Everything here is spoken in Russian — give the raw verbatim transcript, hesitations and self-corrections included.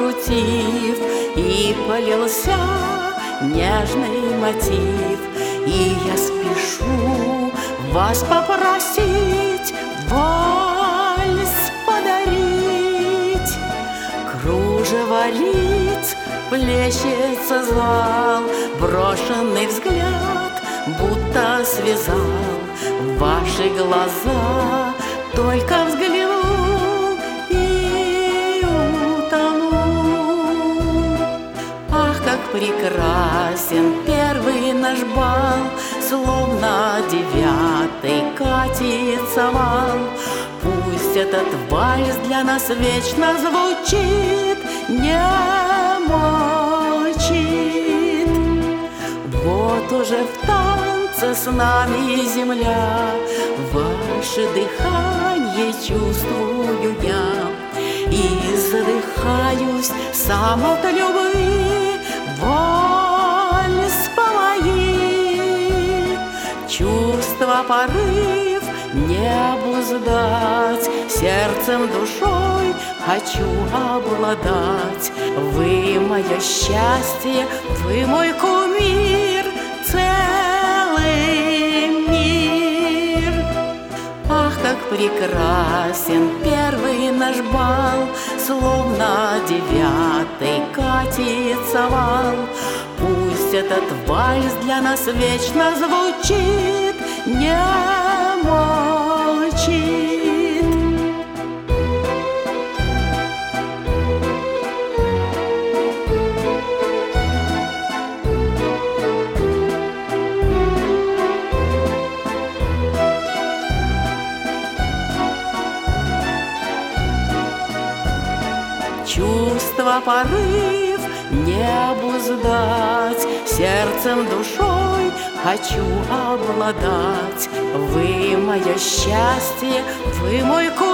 закрутив, и полился нежный мотив. И я спешу вас попросить вальс подарить. Кружево лиц плещется зал, брошенный взгляд будто связал ваши глаза. Только взглянул и утонул. Ах, как прекрасен первый наш бал, словно девятый катится вал. Пусть этот вальс для нас вечно звучит, не молчит. Вот уже в танце с нами земля, ваше дыхание чувствую я. И задыхаюсь сам от любви, вальс помоги. Чувство, порыв не обуздать, сердцем, душой хочу обладать. Вы мое счастье, вы мой кумир, целый мир. Ах, как прекрасен первый наш бал, словно девятый катится вал. Пусть этот вальс для нас вечно звучит, не молчит. Чувство, порыв не обуздать, сердцем, душой хочу обладать. Вы мое счастье, вы мой кумир.